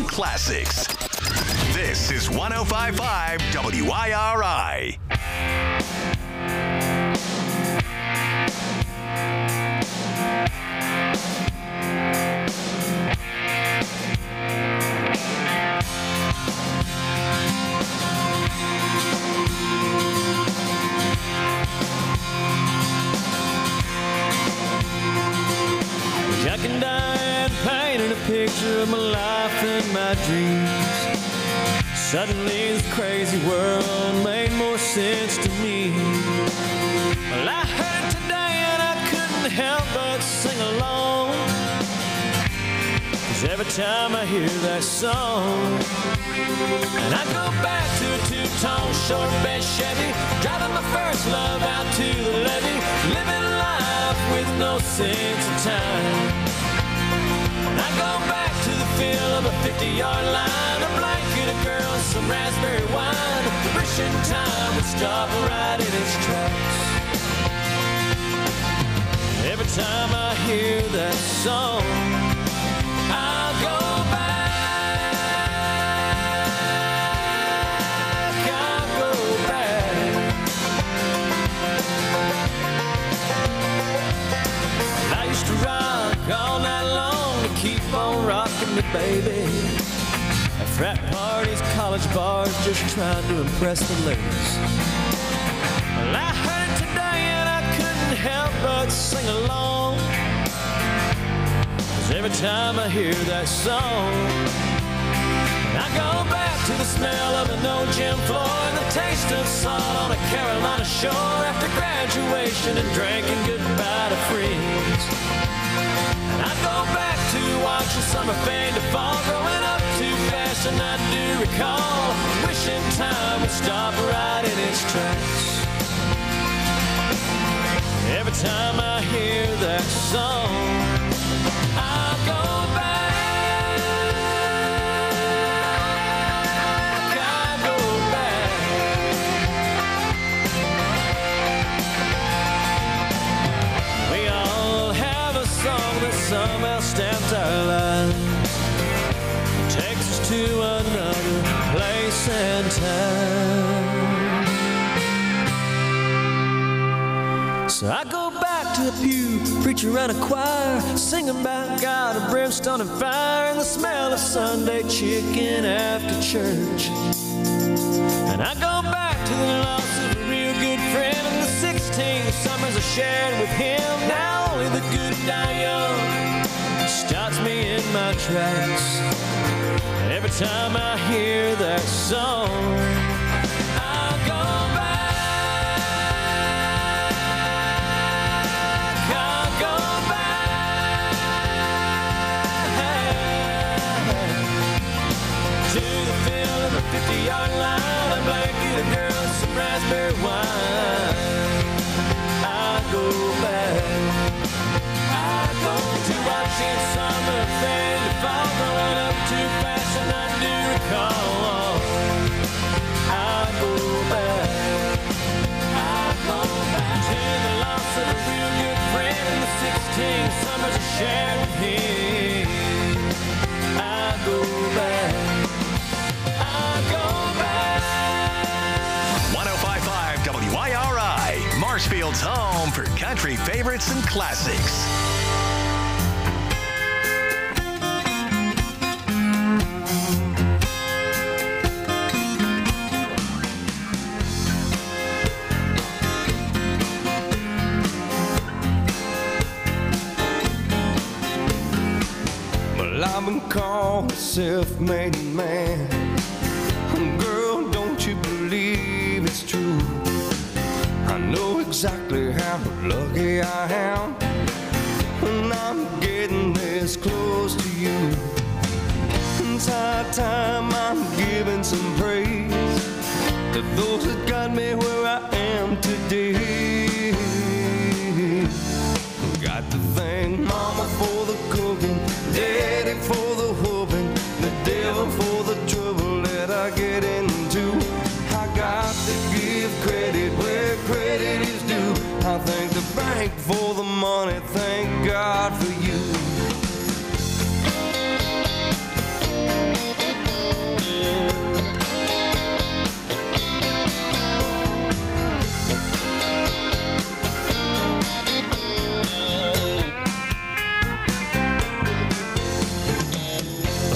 and classics. This is 105.5 WIRI. Jack and Diane painted a picture of my life and my dreams. Suddenly this crazy world made more sense to me. Well, I heard it today and I couldn't help but sing along, 'cause every time I hear that song, and I go back to a two-tone short bed Chevy, driving my first love out to the levee, living life with no sense of time. And I go back to the feel of a 50-yard line, a blanket, a girl, and some raspberry wine, wishing time would stop right in its tracks. Every time I hear that song, I'll go back, I'll go back. I used to rock all night long to keep on rocking me, baby. At frat parties, college bars, just trying to impress the ladies. Well, I heard it today and I couldn't help but sing along, 'cause every time I hear that song, I go back to the smell of an old gym floor and the taste of salt on a Carolina shore after graduation and drinking goodbye to friends. And I go back to watching summer fade to fall, growing up too fast, and I do recall wishing time would stop right in its tracks. Every time I hear that song, I'll go back, I'll go back. We all have a song that somehow stamped our lives, takes us to another place and time. So I go back to the pew, preacher and a choir, singing about God and brimstone and fire, and the smell of Sunday chicken after church. And I go back to the loss of a real good friend and the 16 summers I shared with him. Now only the good die young stops me in my tracks. And every time I hear that song, I'll go back, I'll go back to the feel of a 50-yard line, a blanket, a girl, some raspberry wine. I'll go back, I'll go to watching summer fade to fall, growing up too fast and I do recall. I'll go back, I'll go back to the loss of a real good friend and the 16 summers I shared with him. I'll go back, I'll go back. 105.5 WIRI, Marshfield's home for country favorites and classics. Well, I've been called a self-made man. Girl, don't you believe it's true? I know exactly how lucky I am when I'm getting this close to you. It's high time I'm giving some praise to those that got me where I am today. Got to thank Mama for the cooking, Daddy for the whooping, the devil for the trouble that I get into. I got to give credit where credit is due. I thank the bank for the money, thank God for you.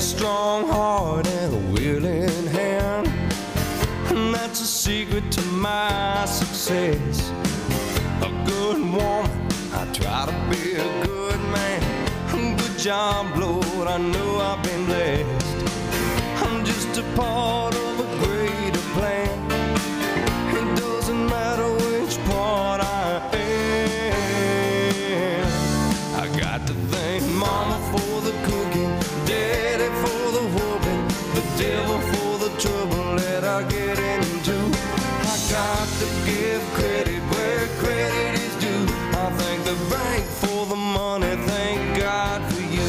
strong heart and a willing hand. And that's a secret to my success. A good woman, I try to be a good man. Good job, Lord, I know I've been blessed. I'm just a part of a greater plan. It doesn't matter which part I am. I got to thank Mama for the cooking, Daddy for the whooping, the devil for the trouble that I get into. I got to give credit where credit is due. I thank the bank for the money, thank God for you.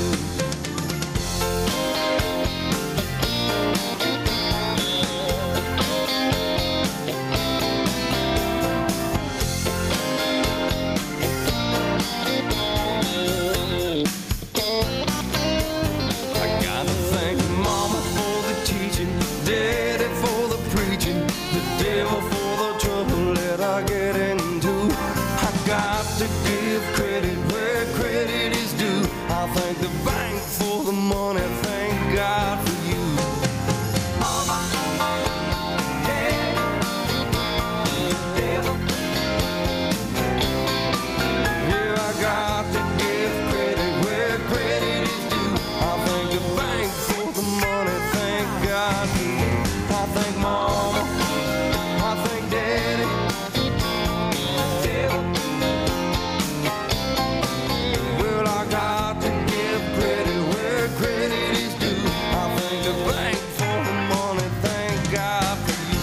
Daddy for the preaching, the devil for the trouble that I get into. I got to give credit where credit is due. I thank the bank for the money, thank God for you. Mama, Daddy, devil. Yeah, I got to give credit where credit is due. I thank the bank for the money, thank God for you. I thank Mama, I thank Daddy, devil. Well, I got to give credit where credit is due. I thank the bank for the money, thank God for you.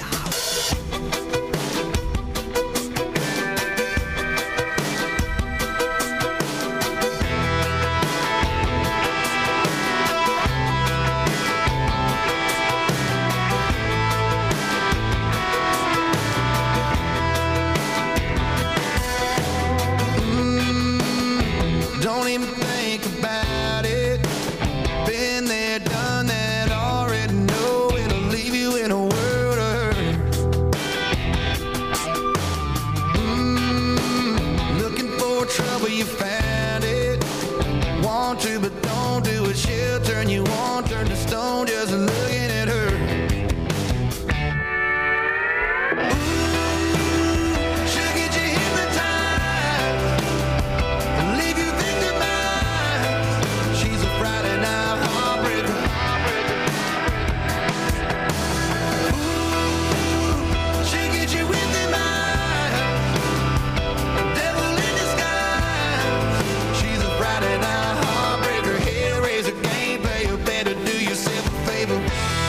Don't even think about it. Been there, done that, already know it'll leave you in a world of hurt. Looking for trouble, you found it. Want to, but don't do it. She'll turn you on, turn to stone, just looking at her. She'll get you hypnotized, leave you victimized. She's a Friday night heartbreaker. She'll get you with the mind, devil in disguise. She's a Friday night heartbreaker, hellraiser, can't pay you better, do yourself a favor.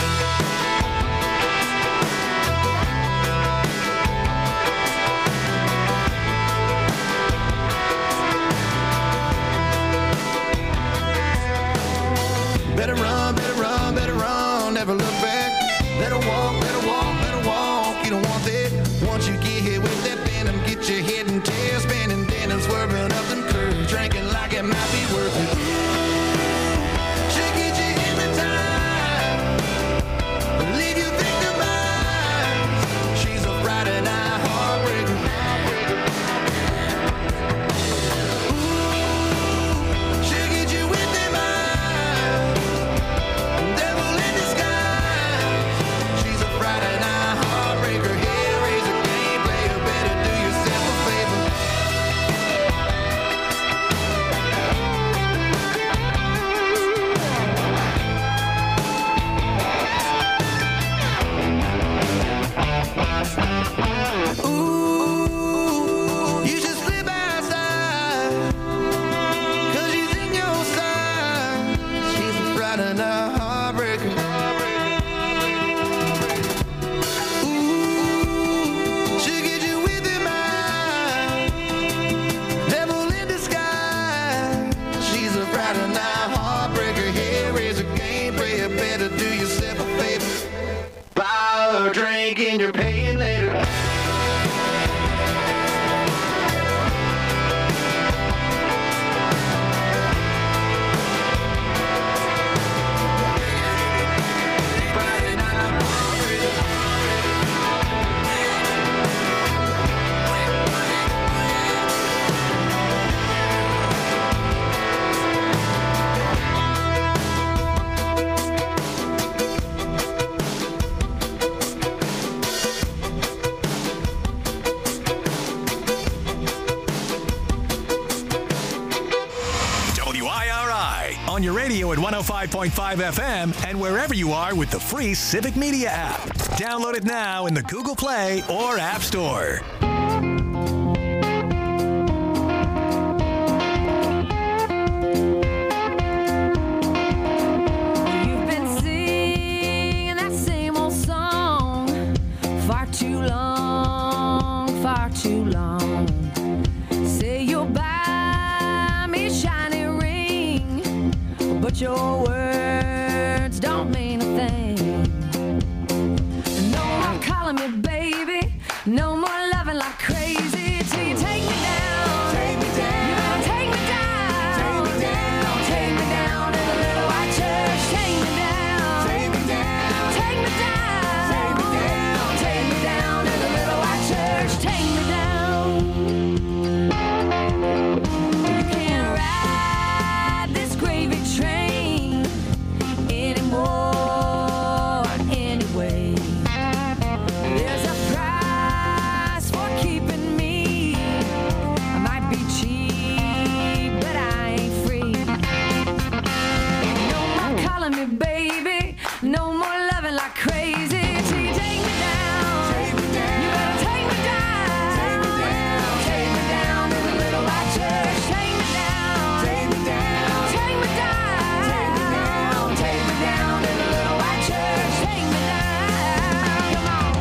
Better run, never look back. Better walk, you don't want that. Once you get hit with that venom, get your head and tail spinning, then and swerving up them curves, drinking like it might be worth it. She'll get you hypnotized, leave you victimized. She's a Friday night heartbreaker. She'll get you with them eyes, devil in disguise. She's a 105.5 FM, and wherever you are with the free Civic Media app. Download it now in the Google Play or App Store. You've been singing that same old song far too long, far too long. Say you'll buy me a shiny ring, but your words don't mean a thing. No more calling me baby, no more loving like crazy till you take me down. Take me down. You better take me down. Take me down. Take me down to the little white church. Take me down. Take me down. Take me down. Take me down. Take me down to the little white church. Take me down. You can't ride this gravy train anymore anyway. There's a price for keeping me. I might be cheap, but I ain't free. No more calling me baby, no more loving like crazy till you take me down. Take me down. You better take me down. Take me down. Take me down to the little white church. Take me down. Take me down. Take me down. Take me down. Take me down to the little white church. Take me down. Come on.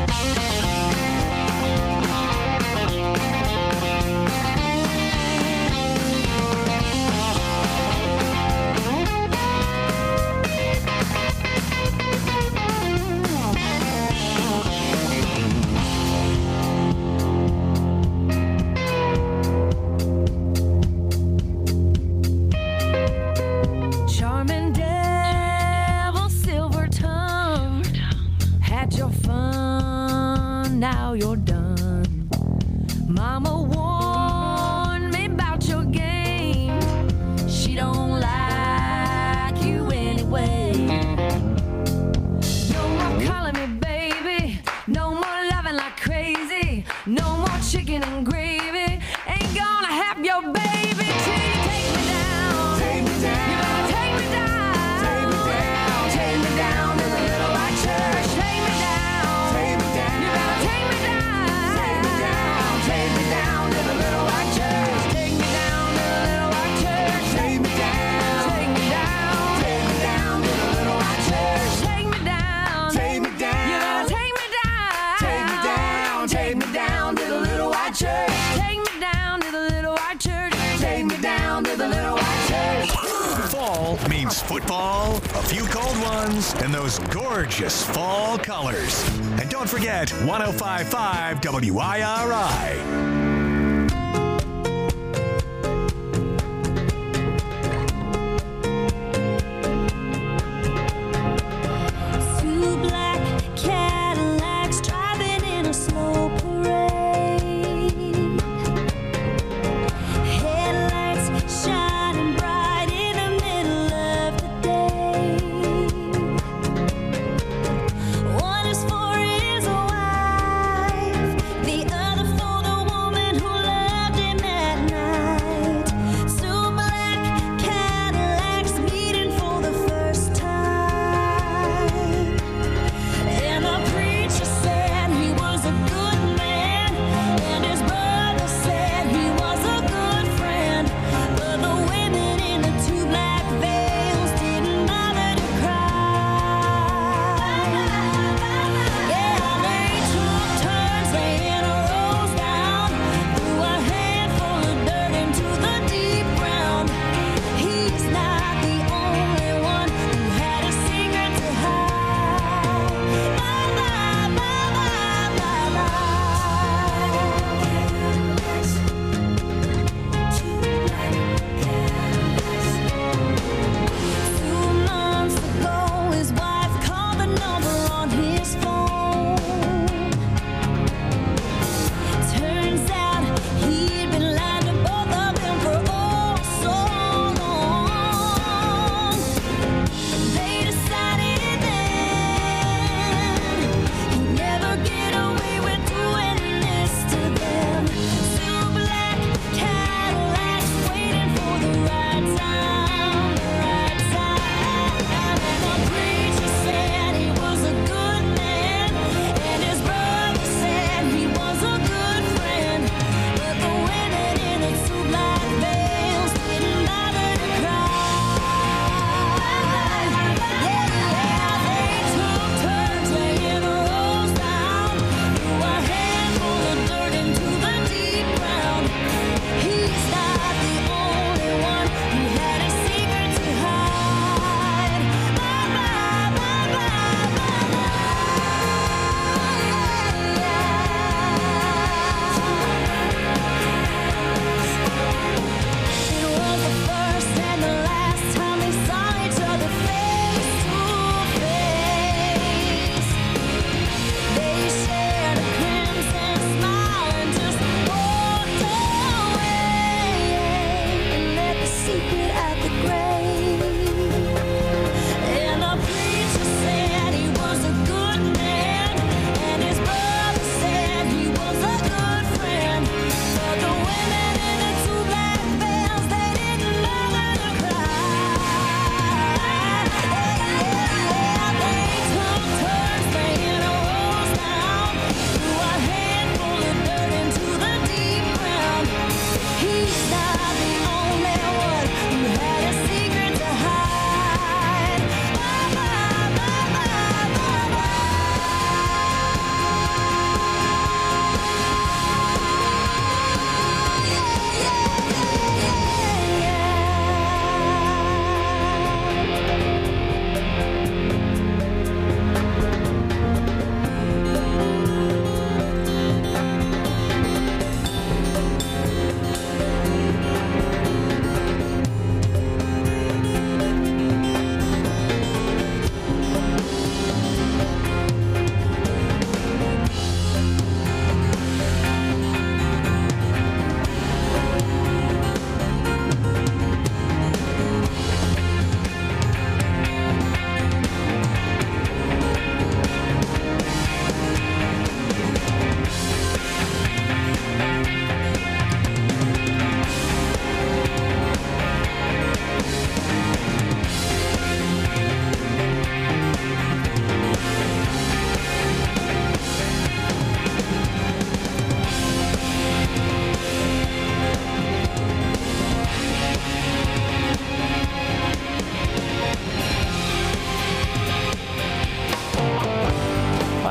Charming devil, silver tongue, had your fun, now you're done. Mama warned me about your game. She don't like you anyway. No more calling me baby, no more loving like crazy, no more chicken and gravy. Ain't gonna have your baby till you take me down. Take me down. You better take me down. Take me down. Take me down to the little white church. Take me down. Take me down. You better take me down. Take me down. Take me down to the little white church. Take me down to the little white church. Take me down. Take me down. Take me down to the little white church. Take me down. Take me down. You better take me down. Take me down. Take me down to the little white church. Take me down to the little white church. Take me down to the little white church. Fall means football, a few cold ones, and those gorgeous fall colors. And don't forget 105.5 WIRI. Two black Cadillacs driving in a slow parade. Headlights shining bright in the middle of the day. One is for his wife, the other for the woman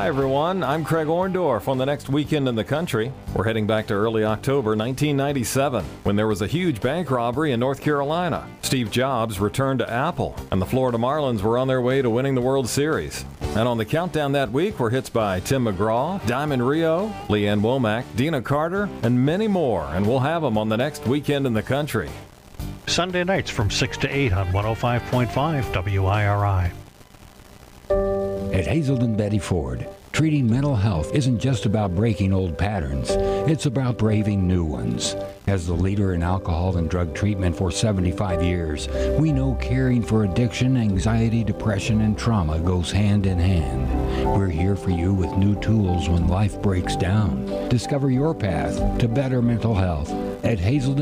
everyone. I'm Craig Orndorff. On the next Weekend in the Country, we're heading back to early October 1997 when there was a huge bank robbery in North Carolina. Steve Jobs returned to Apple, and the Florida Marlins were on their way to winning the World Series. And on the countdown that week were hits by Tim McGraw, Diamond Rio, Leanne Womack, Dina Carter, and many more, and we'll have them on the next Weekend in the Country. Sunday nights from 6 to 8 on 105.5 WIRI. At Hazelden Betty Ford, treating mental health isn't just about breaking old patterns, it's about braving new ones. As the leader in alcohol and drug treatment for 75 years, we know caring for addiction, anxiety, depression, and trauma goes hand in hand. We're here for you with new tools when life breaks down. Discover your path to better mental health at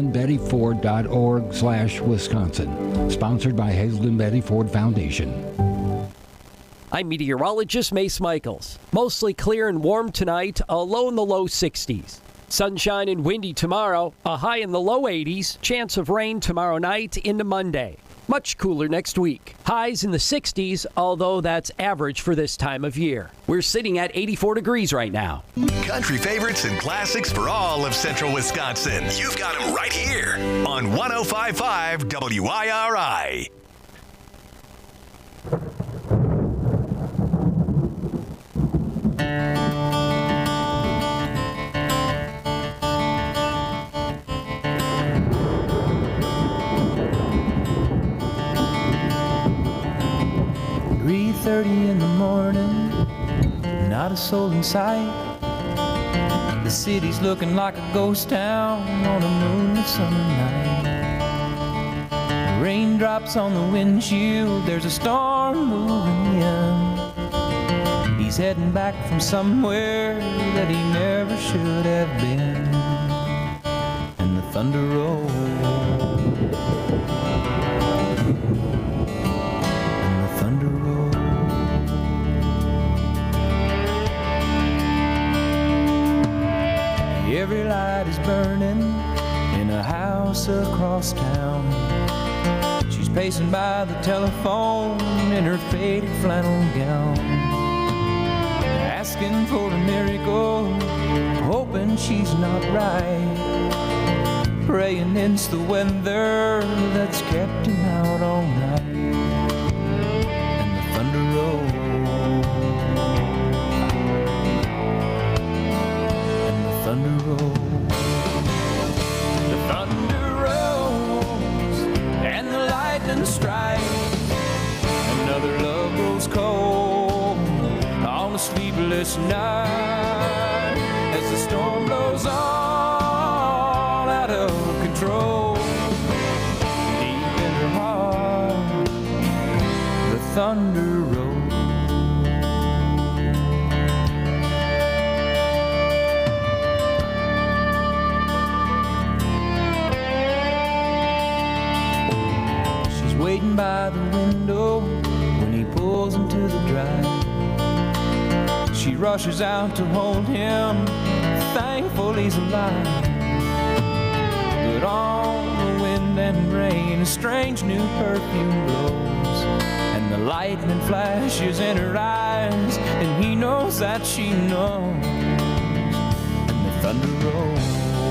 hazeldenbettyford.org/Wisconsin. Sponsored by Hazelden Betty Ford Foundation. I'm meteorologist Mace Michaels. Mostly clear and warm tonight, a low in the low 60s. Sunshine and windy tomorrow, a high in the low 80s, chance of rain tomorrow night into Monday. Much cooler next week. Highs in the 60s, although that's average for this time of year. We're sitting at 84 degrees right now. Country favorites and classics for all of central Wisconsin. You've got them right here on 105.5 WIRI. 3:30 in the morning, not a soul in sight. The city's looking like a ghost town on a moonlit summer night. Raindrops on the windshield, there's a storm moving in. He's heading back from somewhere that he never should have been. And the thunder rolls. Every light is burning in a house across town. She's pacing by the telephone in her faded flannel gown, asking for a miracle, hoping she's not right, praying it's the weather that's kept him out all night. And the thunder rolls. Thunder rolls, the thunder rolls, and the lightning strikes. Another love grows cold on a sleepless night as the storm blows on out of control. Deep in her heart, the thunder rolls. Waiting by the window when he pulls into the drive. She rushes out to hold him, thankful he's alive. But on the wind and rain, a strange new perfume blows, and the lightning flashes in her eyes, and he knows that she knows. And the thunder rolls.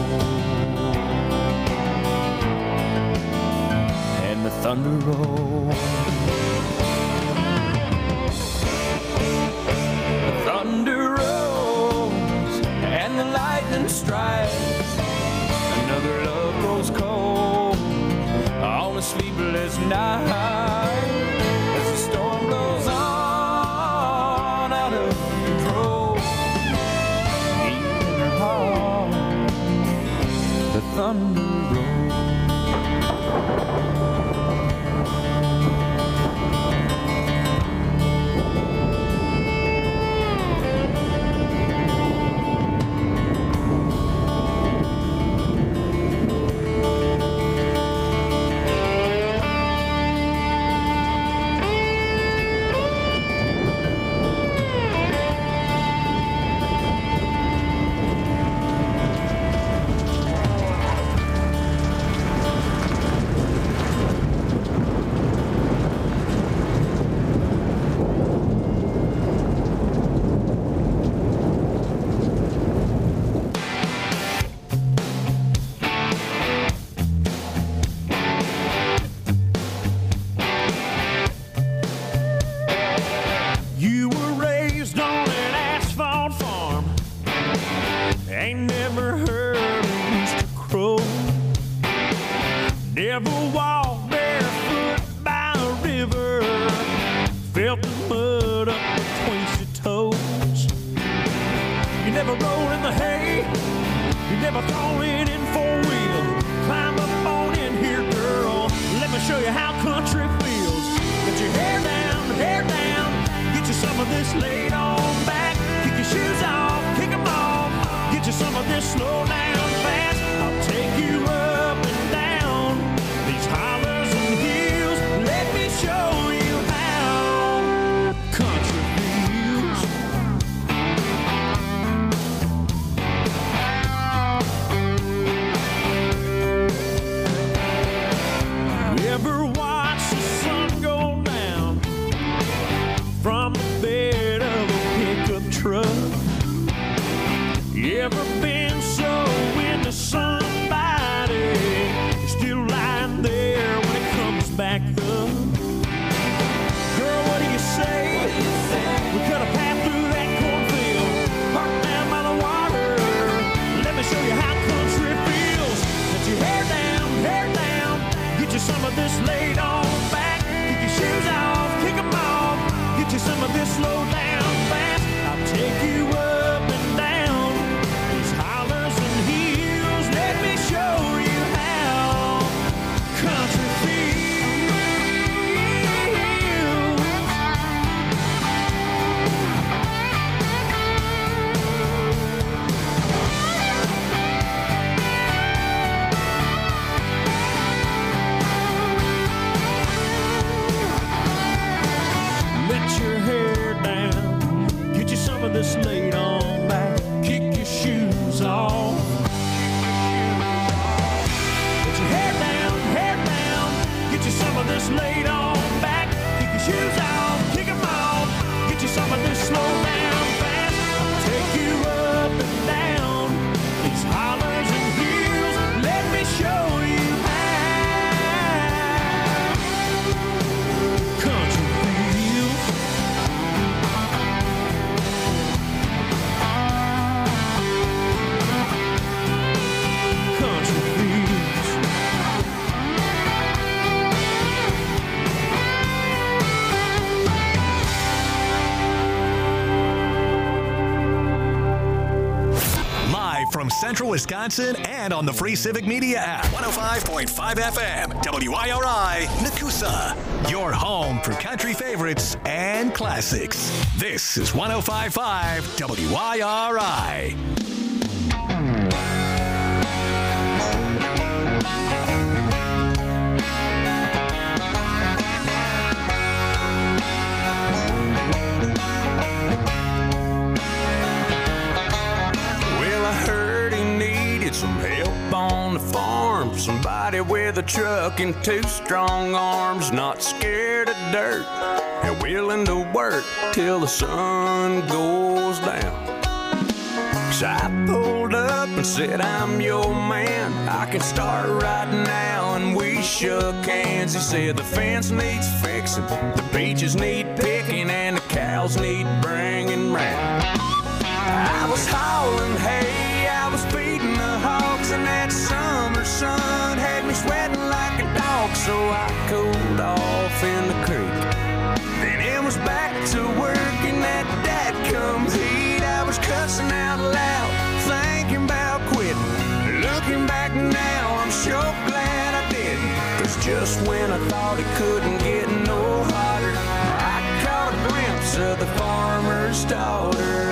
The thunder rolls. The thunder rolls and the lightning strikes. Another love grows cold on a sleepless night as the storm blows on out of control. Deep in her heart, the thunder rolls. foot up between your toes. You never roll in the hay, you never thrown it in four-wheel. Climb up on in here, girl, let me show you how country feels. Get your hair down, get you some of this laid on back. Kick your shoes off, kick them off, get you some of this slow down fast. I'll take you up and down these hollers and hills. Let me show you how country feels. You ever watch the sun go down from the bed of a pickup truck? You ever been so into somebody still lying there when it comes back up? Girl, what do you say? We cut a path through that cornfield, parked down by the water. Let me show you how country feels. Get your hair down, get you some of this laid on back. Kick your shoes off, kick them off, get you some of this slow down fast. I'll take you up and down these hollers and hills. Let me show you how country feels. Let your hair down, get you some of this laid on back. Kick your shoes off. Get your hair down, get you some of this laid on back. Kick your shoes off, kick them off, get you some of this slow down fast. I'll take you up and down these hollers and hills. Let me show you how country feels. Country feels. Live from Central Wisconsin and on the free Civic Media app. 105.5 FM, WIRI, Nakusa. Your home for country favorites and classics. This is 105.5 WIRI. Well, I heard he needed some help on the farm. Somebody with a truck and two strong arms, not scared of dirt and willing to work till the sun goes down. So I pulled up and said, I'm your man, I can start right now. And we shook hands. He said the fence needs fixing, the peaches need picking, and the cows need bringing round. I was hauling hay, I was feeding the hogs, and that summer sun had me sweating like a dog. So I cooled off in the creek, then it was back to work in that dadgum heat. I was cussing out loud, thinking about quitting. Looking back now, I'm sure glad I didn't, 'cause just when I thought it couldn't get no hotter, I caught a glimpse of the farmer's daughter.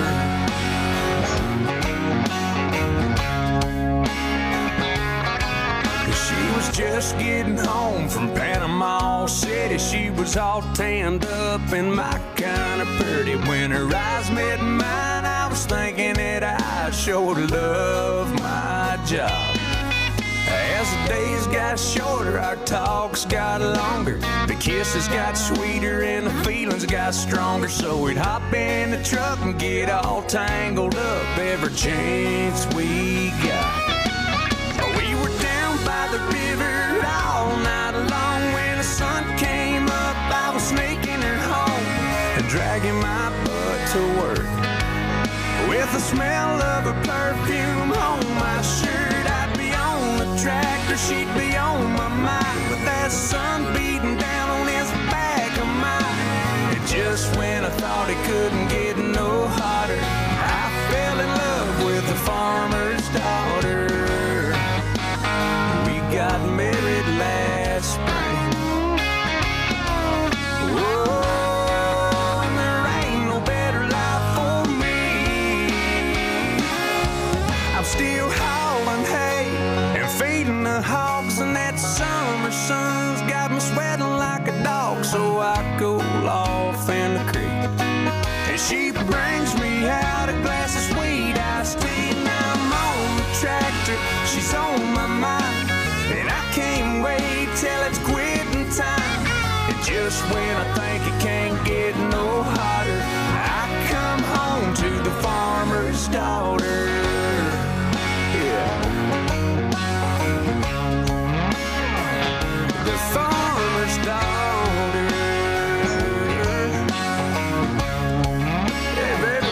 She was just getting home from Panama City. She was all tanned up and my kind of pretty. When her eyes met mine, I was thinking that I sure love my job. As the days got shorter, our talks got longer. The kisses got sweeter and the feelings got stronger. So we'd hop in the truck and get all tangled up every chance we got. We were down by the river all night long. When the sun came up, I was sneaking her home and dragging my butt to work. With the smell of her perfume on my shirt, I'd be on the tractor, she'd be on my mind. With that sun beating down on this back of mine, it just just when I thought it couldn't get no hotter, I fell in love with a farmer's daughter. We got married last spring. Oh, and there ain't no better life for me. I'm still hauling hay and feeding the hogs, and that summer sun's got me sweating like a dog. So I go off in the creek, and she brings me out a glass of sweet iced tea. Now I'm on the tractor, she's on my mind, and I can't wait till it's quitting time. And just when I think it can't get no hotter, I come home to the farmer's daughter. Yeah. The farmer's daughter. Yeah, baby.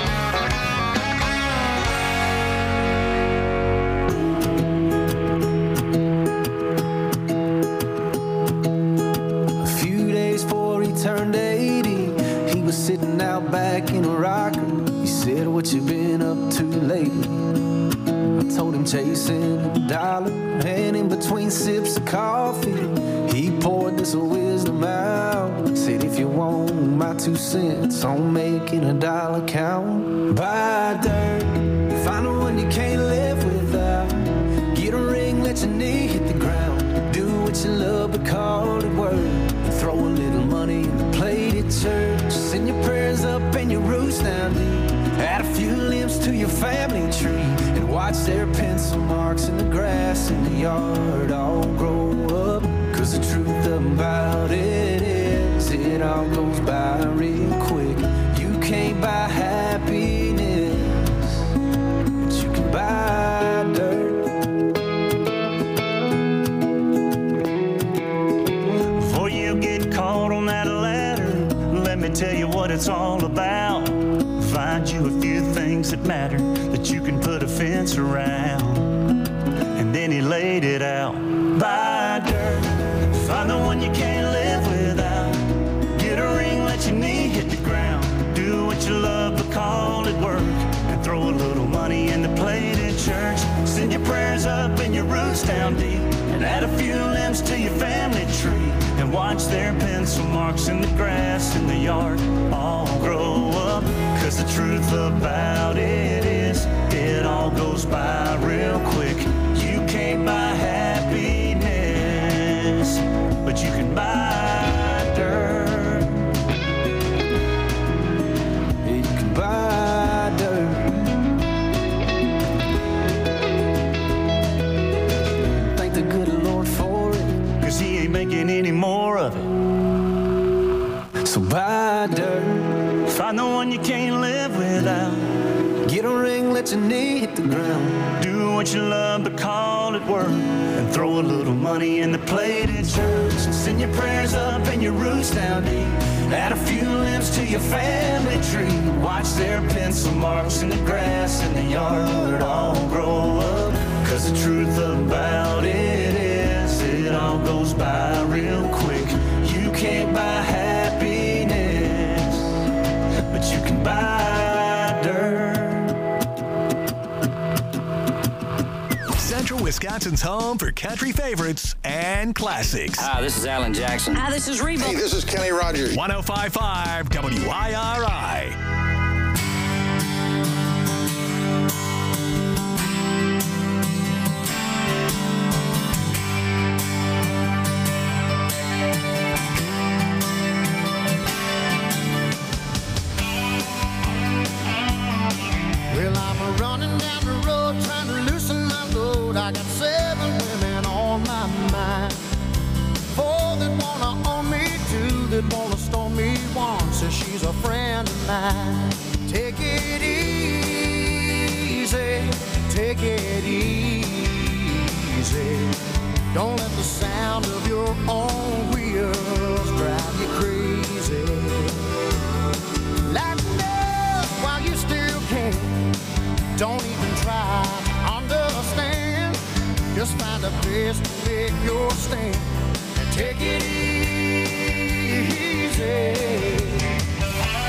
A few days before he turned 80, he was sitting out back in a rocker. He said, "What you been up to lately?" I told him chasing a dollar, and in between sips of coffee, he poured this wisdom out. Said, "If you want my 2 cents on making a dollar count, buy dirt, find the one you can't live without. Get a ring, let your knee hit the ground. Do what you love, but call it work. And throw a little money in the plate at church. Send your prayers up and your roots down deep. Add a few limbs to your family tree, and watch their pencil marks in the grass in the yard all grow up. Cause the truth about it is, it all goes by real quick. You can't buy happiness, but you can buy dirt." Before you get caught on that ladder, let me tell you what it's all about. Find you a few things that matter that you can put a fence around. And then he laid it out. Buy dirt, find the one you can't live without. Get a ring, let your knee hit the ground. Do what you love, but call it work. And throw a little money in the plate at church. Send your prayers up and your roots down deep. And add a few limbs to your family tree. And watch their pencil marks in the grass in the yard all grow up. Cause the truth about it is, it all goes by real quick. You can't buy happiness, but you can buy dirt. You can buy dirt. Thank the good Lord for it, cause he ain't making any more of it. So buy dirt, find the one you can't live without. get a ring, let your knee hit the ground. Do what you love, but call it work. And throw a little money in the plate at church. Send your prayers up and your roots down deep. Add a few limbs to your family tree. Watch their pencil marks in the grass in the yard all grow up. Cause the truth about it is, it all goes by real quick. You can't buy happiness, but you can buy dirt. Central Wisconsin's home for country favorites and classics. Hi, this is Alan Jackson. Hi, this is Reba. Hey, this is Kenny Rogers. 105.5 WIRI. Well, I'm running down the road trying to loosen my load. I got 7 women on my mind. 4 that wanna own me, 2 that wanna storm me. 1 says she's a friend of mine. Take it easy, take it easy. Don't let the sound of your own wheels drive you crazy. Lighten up while you still can. Don't even try to understand. Just find a place to make your stand and take it easy.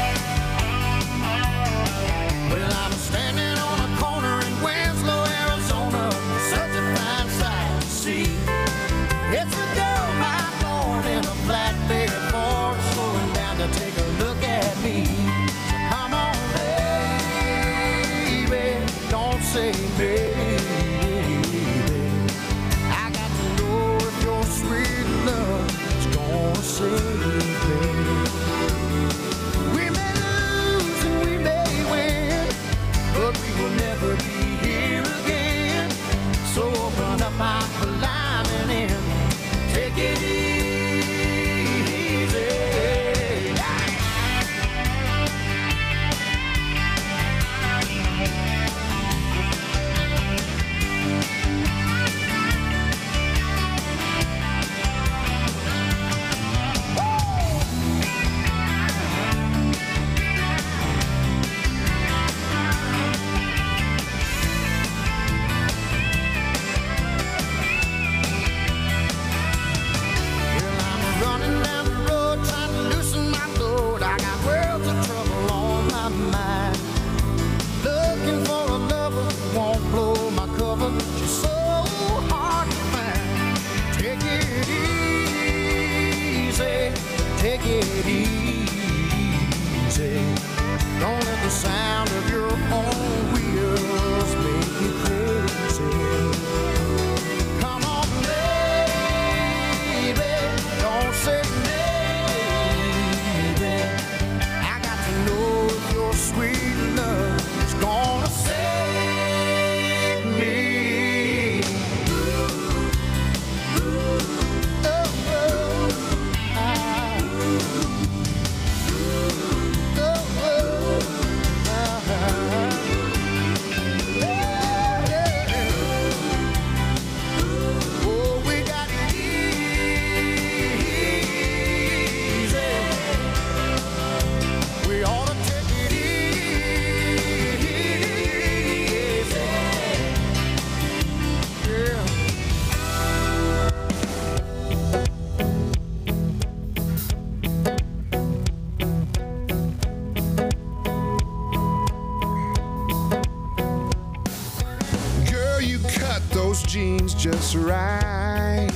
just right.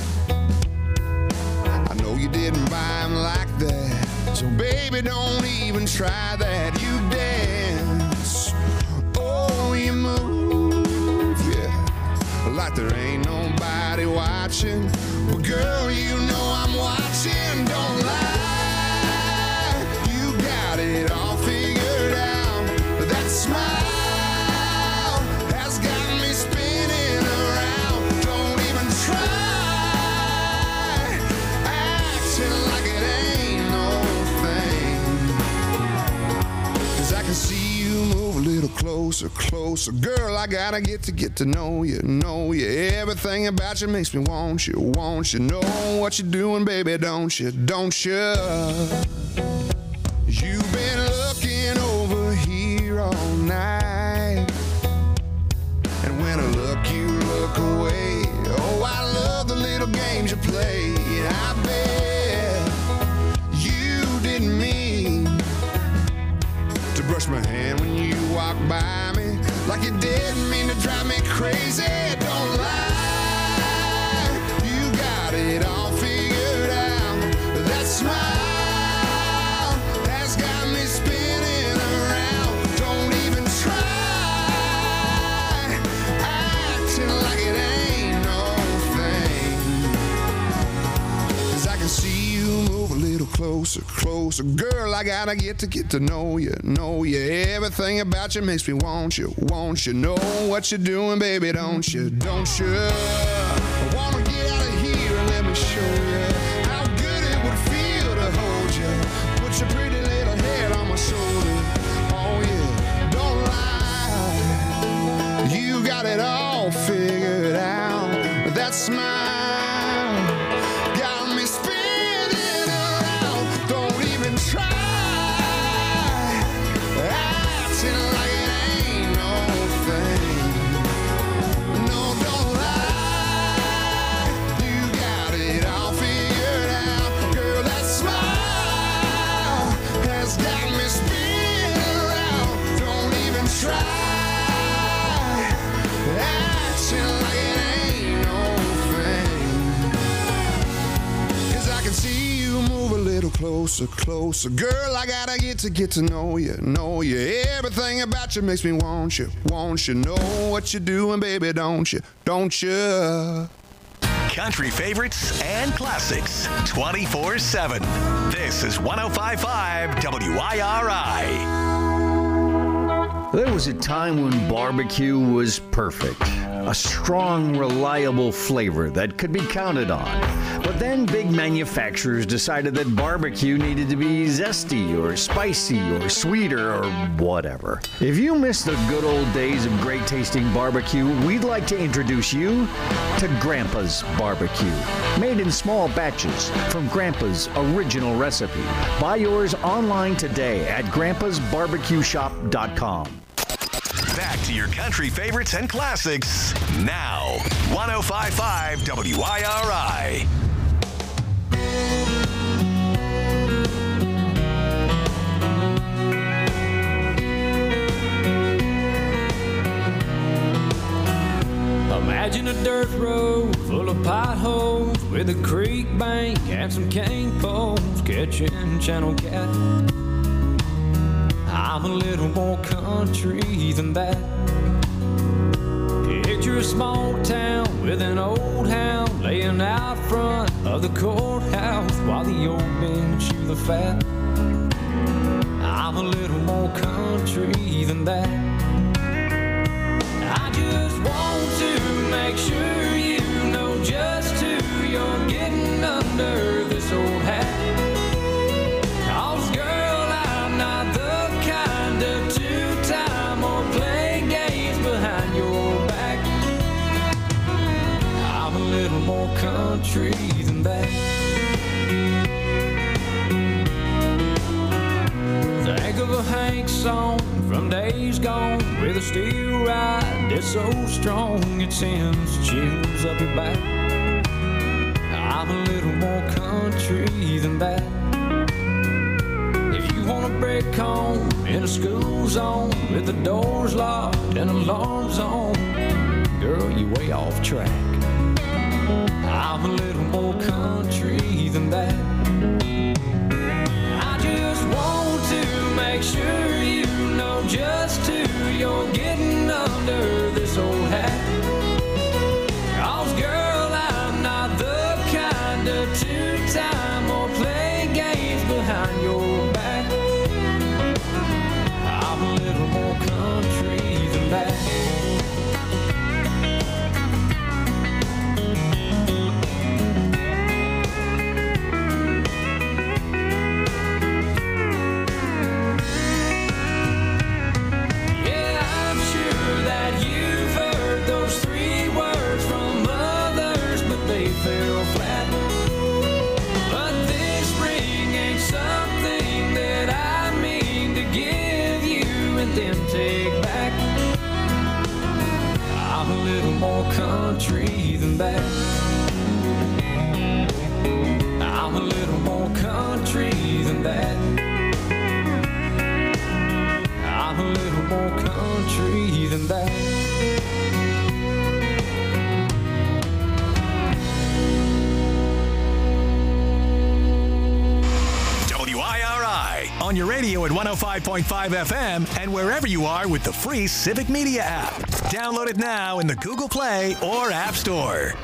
I know you didn't buy them like that, so baby, don't even try that. You dance, oh, you move, yeah, like there ain't nobody watching. Well, girl, you know I'm watching, don't lie. You got it all figured out. That smile has got me spinning around. Don't even try acting like it ain't no thing. 'Cause I can see you move a little closer, closer. Girl, I gotta get to know you, know you. Everything about you makes me want you, want you. Know what you're doing, baby, don't you, don't you? You've been looking over here all night, and when I look, you look away. Oh, I love the little games you play. I bet you didn't mean to brush my hand when you walk by me, like you didn't mean to drive me crazy. Don't lie, you got it all figured out. That smile has got me spinning around. Don't even try acting like it ain't no thing. 'Cause I can see you move a little closer, closer. Girl, I gotta get to know you, know you. Everything about you makes me want you, want you. Know what you're doing, baby, don't you, don't you? I wanna get out of here and let me show you how good it would feel to hold you. Put your pretty little head on my shoulder. Oh yeah, don't lie, you got it all figured out. That smile got me spinning around. Don't even try acting like it ain't no thing. No, don't lie, you got it all figured out. Girl, that smile has got me spinning around. Don't even try acting like it ain't no thing. 'Cause I can see you move a little closer, closer. Girl, I gotta get to know you, know you. Everything about you makes me want you, want you. Know what you're doing, baby, don't you, don't you? Country favorites and classics 24/7. This is 105.5 WIRI. There was a time when barbecue was perfect. A strong, reliable flavor that could be counted on. But then big manufacturers decided that barbecue needed to be zesty or spicy or sweeter or whatever. If you miss the good old days of great tasting barbecue, we'd like to introduce you to Grandpa's Barbecue. Made in small batches from Grandpa's original recipe. Buy yours online today at grandpasbarbecueshop.com. Back to your country favorites and classics now. 105.5 WIRI. Imagine a dirt road full of potholes with a creek bank and some cane poles catching channel cat. I'm a little more country than that. Picture a small town with an old hound laying out front of the courthouse while the old men chew the fat. I'm a little more country than that. I just want to make sure you know just who you're getting under this old hat. 'Cause girl, I'm not the kind of two-time or play games behind your back. I'm a little more country than that. Think of a Hank song from days gone with a steel ride that's so strong it sends chills up your back. I'm a little more country than that. If you want to break home in a school zone with the doors locked and alarms on, girl, you way off track. I'm a little more country than that. I just want to make sure you know just who you're getting under this old hat. 'Cause girl, I'm not the kind of two-time or play games behind your back. I'm a little more country than that. Fell flat, but this ring ain't something that I mean to give you and then take back. I'm a little more country than that. I'm a little more country than that. I'm a little more country than that. On your radio at 105.5 FM and wherever you are with the free Civic Media app. Download it now in the Google Play or App Store.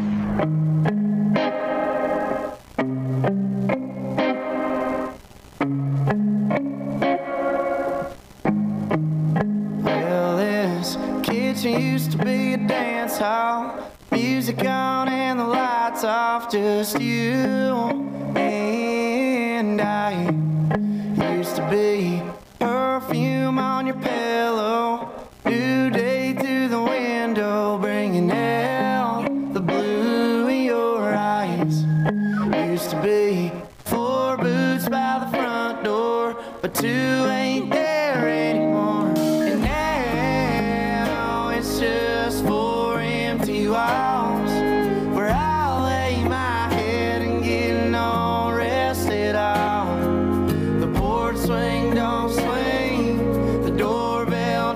Well, this kitchen used to be a dance hall. Music on and the lights off, just you and I. Used to be perfume on your pillow, new day through the window, bringing out the blue in your eyes. Used to be 4 boots by the front door, but 2 ain't there anymore. And now it's just 4 empty walls where I lay my head and get no rest at all. Swing, don't swing, the doorbell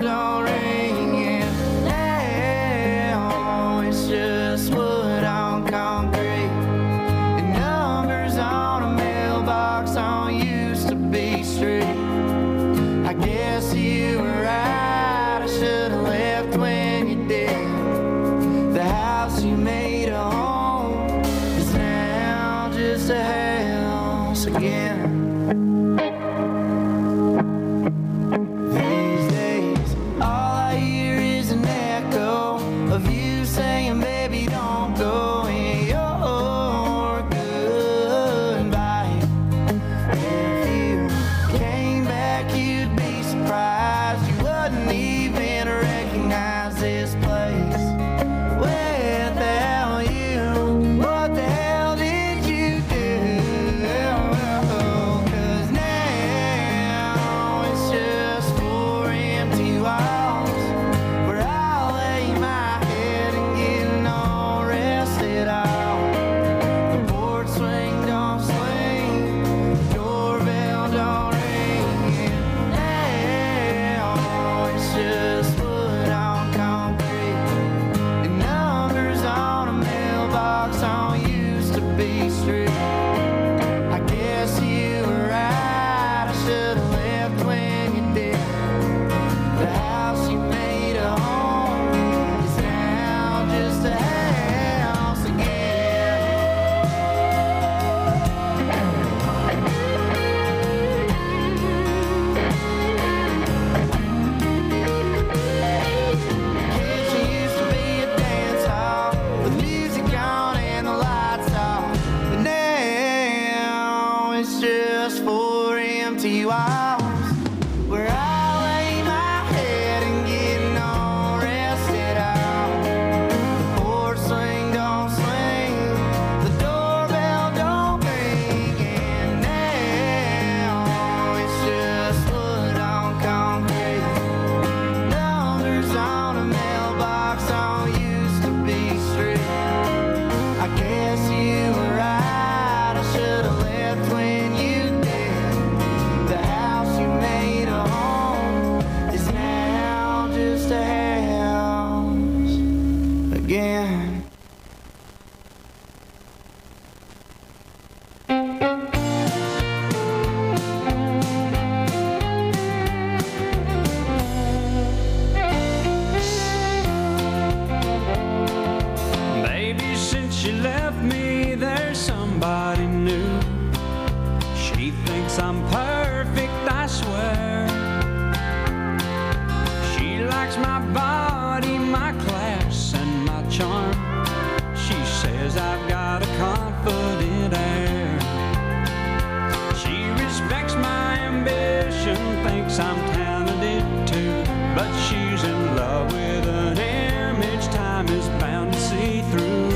but she's in love with an image time is bound to see through.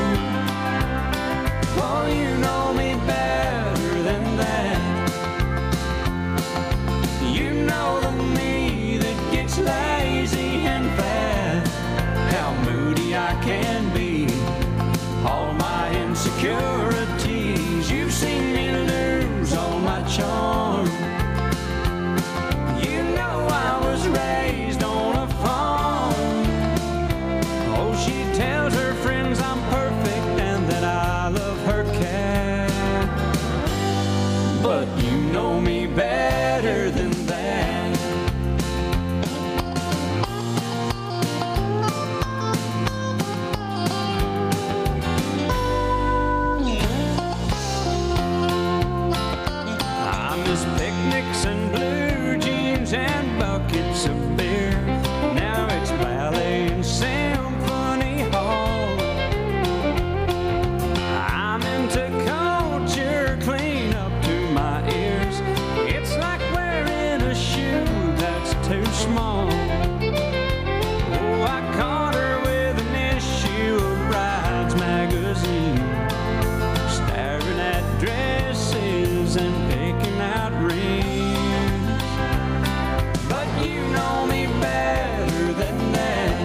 Oh, you know me better than that. You know the me that gets lazy and fast, how moody I can be, all my insecurities. You've seen me lose all my charm. You know I was raised on a farm. Oh, she tells her friends I'm perfect and that I love her cat, but you know me better than that. I miss picnics and blue jeans and buckets of beer. Now it's ballet and symphony hall. I'm into culture clean up to my ears. It's like wearing a shoe that's too small. Oh, I caught her with an issue of Brides magazine, staring at dresses and picking out rings. But you know me better than that.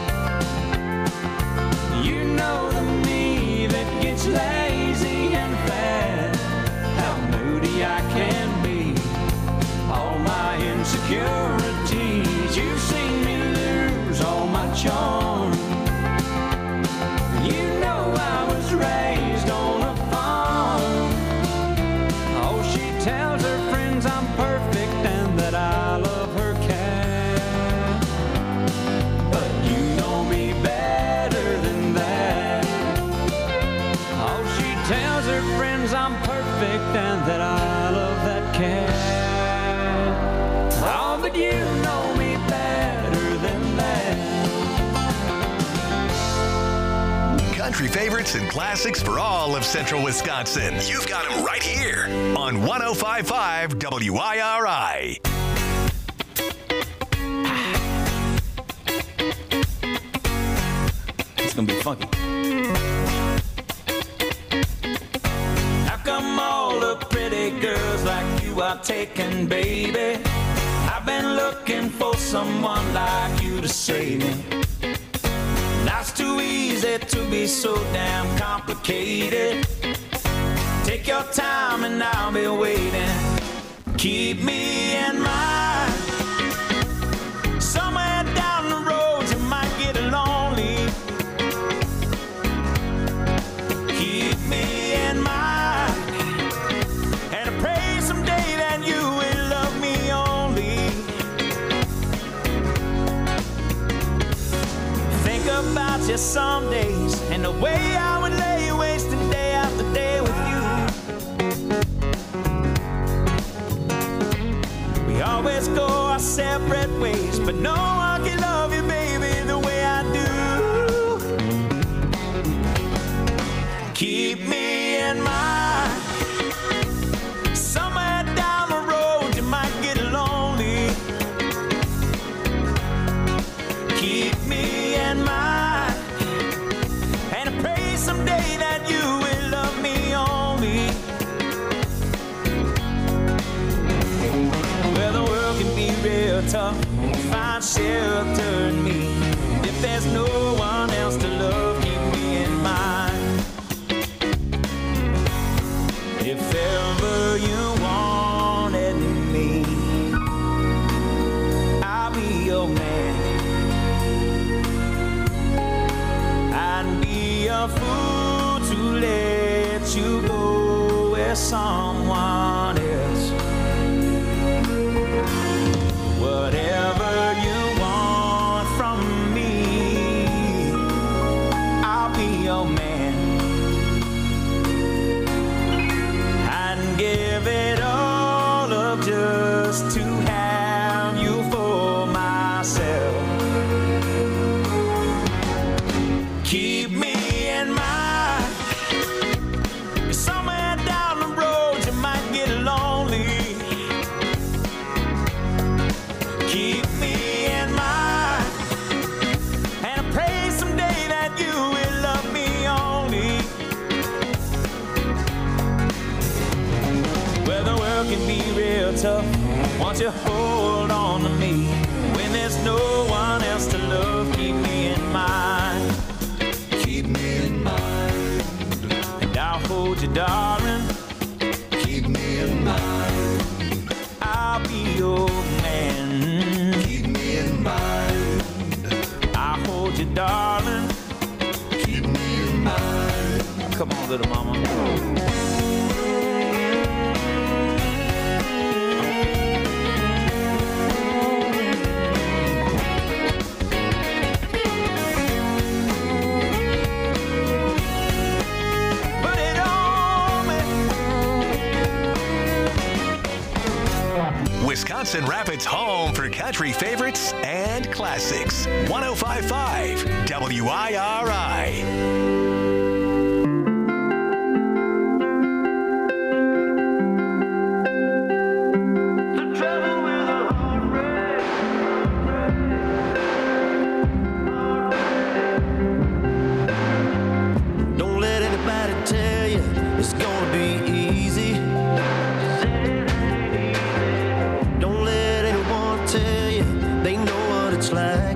You know the me that gets lazy and fat, how moody I can be, all my insecurities. You've seen me lose all my charm. You know I was raised on a farm. Oh, she tells her friends I'm perfect and that I love her cat, but you know me better than that. Oh, she tells her friends I'm perfect and that I love that cat. Oh, but you know me better than that. Country favorites and classics for all of Central Wisconsin. You've got them right here on 105.5 WIRI. It's gonna be funky. How come all the pretty girls like you are taken, baby? I've been looking for someone like you to save me. Life's too easy to be so damn complicated. Take your time and I'll be waiting. Keep me in mind. Somewhere down the road you might get lonely. Keep me in mind. And I pray someday that you will love me only. Think about you some days and the way I would lay wasting day after day with you. We always go our separate ways, but no one can love you, baby, the way I do. Keep me in mind. Somewhere down the road you might get lonely. Keep me in mind. And I pray someday that you will love me only. Well, the world can be real tough. Find shelter in me. If there's no one else to love, keep me in mind. If ever you wanted me, I'll be your man. I'd be a fool to let you go with someone else. Whatever you want from me, you hold on to me when there's no one else to love. Keep me in mind. Keep me in mind. And I'll hold you, darling. Keep me in mind. I'll be your man. Keep me in mind. I'll hold you, darling. Keep me in mind. Come on, little mama. Wisconsin Rapids' home for country favorites and classics. 105.5 WIRI. Don't let anybody tell you it's gonna be easy. Don't let anyone tell you they know what it's like.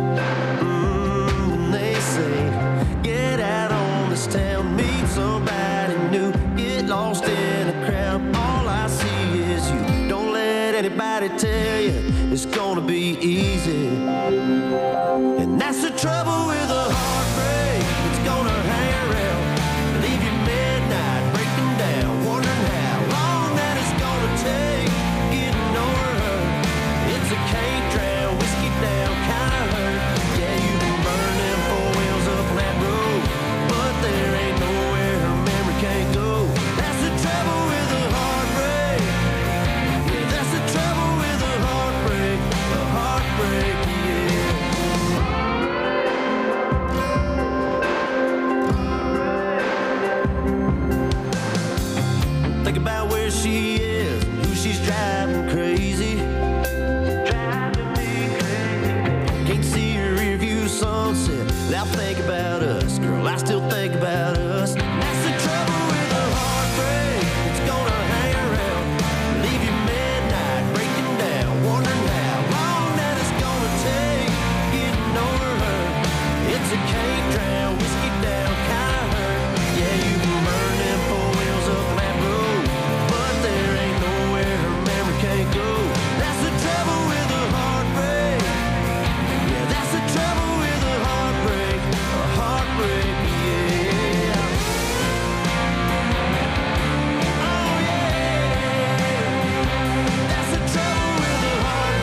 When they say, get out on this town, meet somebody new, get lost in a crowd. All I see is you. Don't let anybody tell you it's gonna be easy. And that's the trouble with a heartbreak. It's gonna hang around, leave you midnight, breaking down, wondering how long that it's gonna take getting over her. It's a can't drown, whiskey down kind of hurt. Yeah, you can burn them four wheels up that road, but there ain't nowhere her memory can't go. That's the trouble with a heartbreak. Yeah, that's the trouble with a heartbreak. A heartbreak, yeah. Think about where she is, who she's driving crazy. Can't see her rear view sunset without thinking about us. Girl, I still think about us. That's the trouble with a heartbreak. It's gonna hang around, leave you midnight, breaking down, wondering how long that it's gonna take getting over her. It's a can't drown, whiskey down kind of hurt. Yeah, you can burn them four wheels up that road, but there ain't nowhere her memory can't go. That's the trouble with a heartbreak. Yeah, that's the trouble with a heartbreak. A heartbreak, yeah. Oh yeah. That's the trouble with a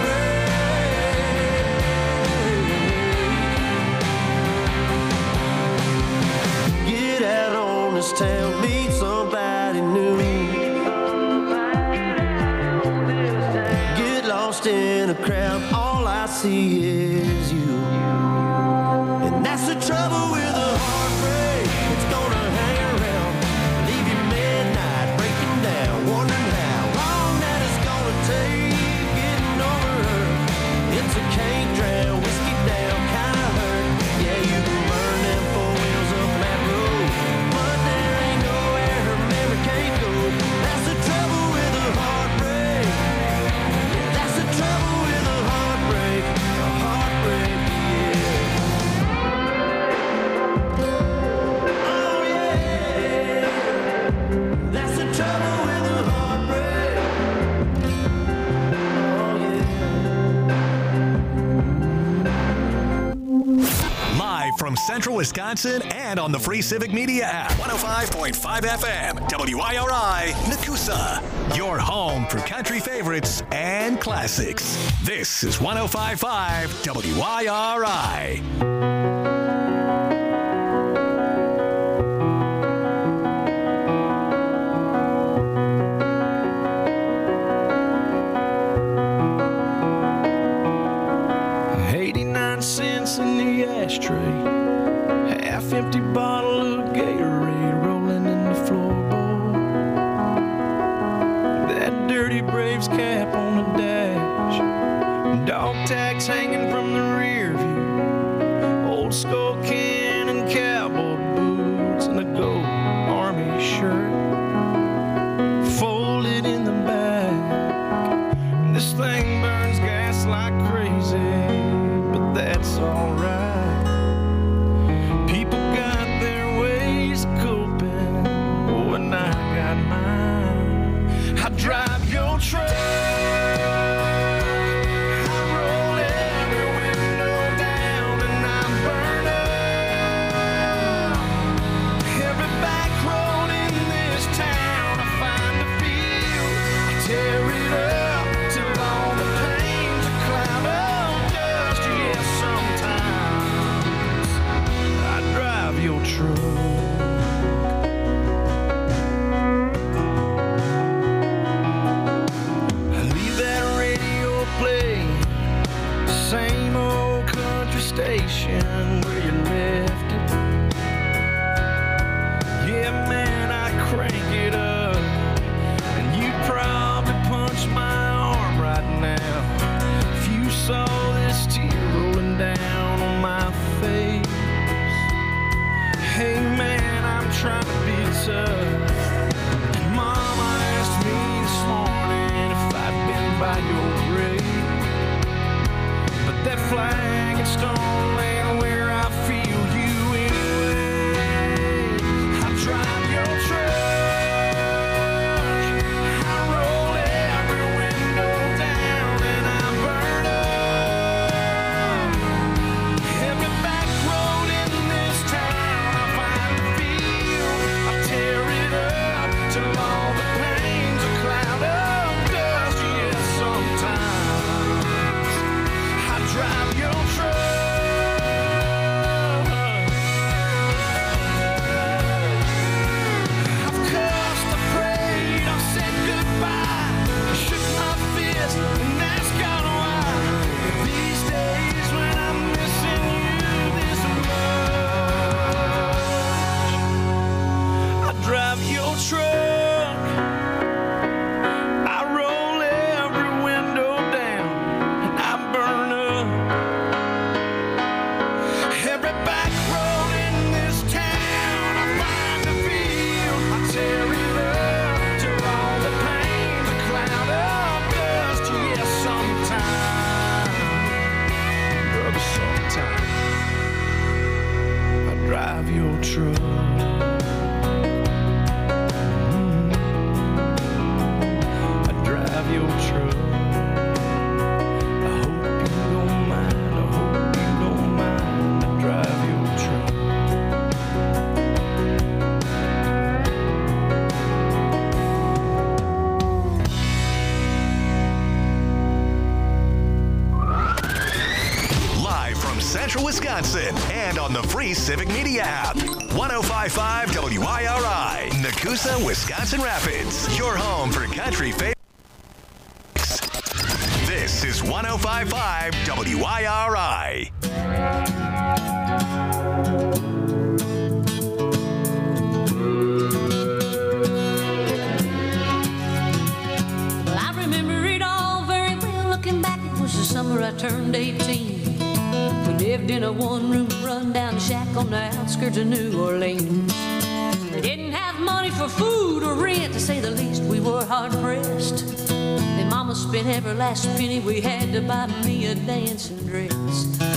heartbreak. Get out on this town, meet somebody new. Get lost in a crowd, all I see is you. And that's the trouble with a heartbreak. It's gonna hang around, leave you midnight, breaking down, wondering how long that it's gonna take getting over her. It's a can't drown, whiskey down kind of hurt. Yeah, you can burn them four wheels up that road, but there ain't nowhere her memory can't go. That's the trouble with a heartbreak. Yeah, that's the trouble with a heartbreak. A heartbreak, yeah. Oh yeah. That's the trouble with a heartbreak. Oh yeah. Live from Central Wisconsin and on the free Civic Media app. 105.5 FM, WIRI, Nakusa. Your home for country favorites and classics. This is 105.5 WIRI. ashtray. Half-empty bottle of Gatorade rolling in the floorboard. That dirty Braves cap on the dash. Dog tags hanging from the rear view. Old skull can and cowboy boots and a gold army shirt folded in the back. This thing gas like crazy, but that's alright. People got their ways of coping, oh, and I got mine. I drive your truck. Station where you left it. Yeah, man, I crank it up, and you'd probably punch my arm right now if you saw this tear rolling down on my face. Hey, man, I'm trying to be tough, and Mama asked me this morning if I'd been by your grave, but that flag and stone ain't where I feel you anyway. I drive your truck, I roll every window down, and I burn up every back road in this town. I find the field, I tear it up till all the pain's a cloud of dust. Yeah, sometimes I drive your truck. Truck, I roll every window down, and I burn up every back road in this town. I find the field, I tear it up till all the pain's a cloud of dust. Yeah, sometime, brother, sometime I drive your truck. Your truck. I hope you don't mind. I hope you don't mind. I drive your truck. Live from Central Wisconsin and on the free Civic Media app. 105.5 WIRI, Nakusa, Wisconsin Rapids. Your home for country favorites. This is 105.5 WIRI. Well, I remember it all very well. Looking back, it was the summer I turned 18. We lived in a one-room run-down shack on the outskirts of New Orleans. We didn't have money for food or rent, to say the least. We were hard-pressed. Then Mama spent every last penny we had to buy me a dancing dress.